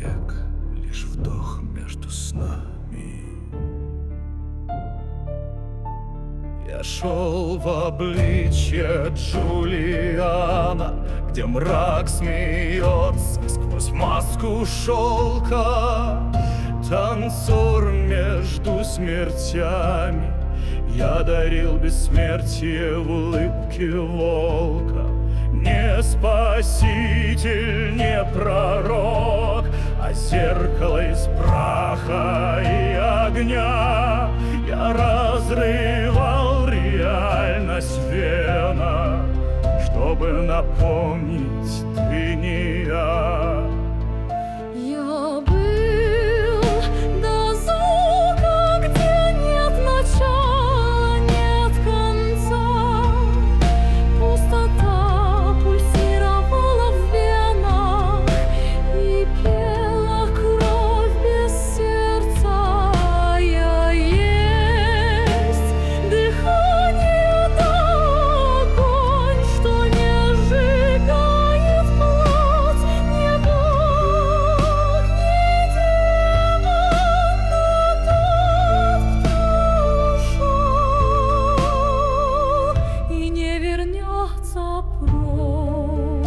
век, лишь вдох между снами. Я шел в обличье Джулиана, где мрак смеется сквозь маску шелка. Танцор между смертями, я дарил бессмертие в улыбке волка. Не спаситель, не пророк, а зеркало из праха и огня. Я разрывал реальность вена, чтобы напомнить: ты не я. Я был до звука, где нет начала, нет конца. Пустота пульсировала в венах и пела кровь без сердца. Я есть дыхание, огонь, что не сжигает плоть, не Бог, не демон, но тот, кто ушел и не вернется прочь.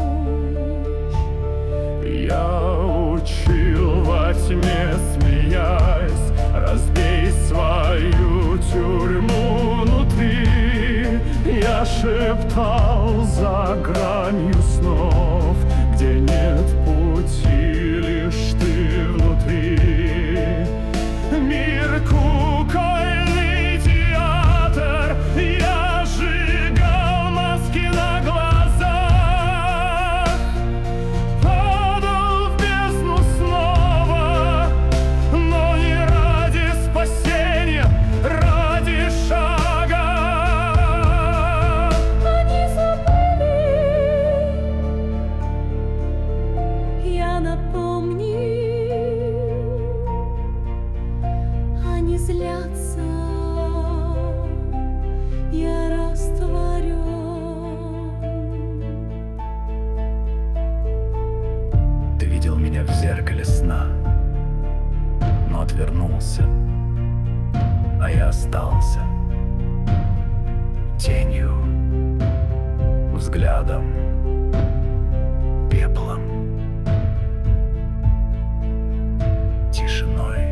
Я учил во тьме, смеясь: разбей свою тюрьму внутри. Я шептал за гранью снов, где нет пути, лишь ты внутри. Мир кукольный театр, я сжигал маски на глазах. Падал в бездну снова, но не ради спасения, ради шага. Они забыли, я напомню. Они злятся, я растворен. Ты видел меня в зеркале сна, но отвернулся, а я остался тенью, взглядом, пеплом, тишиной.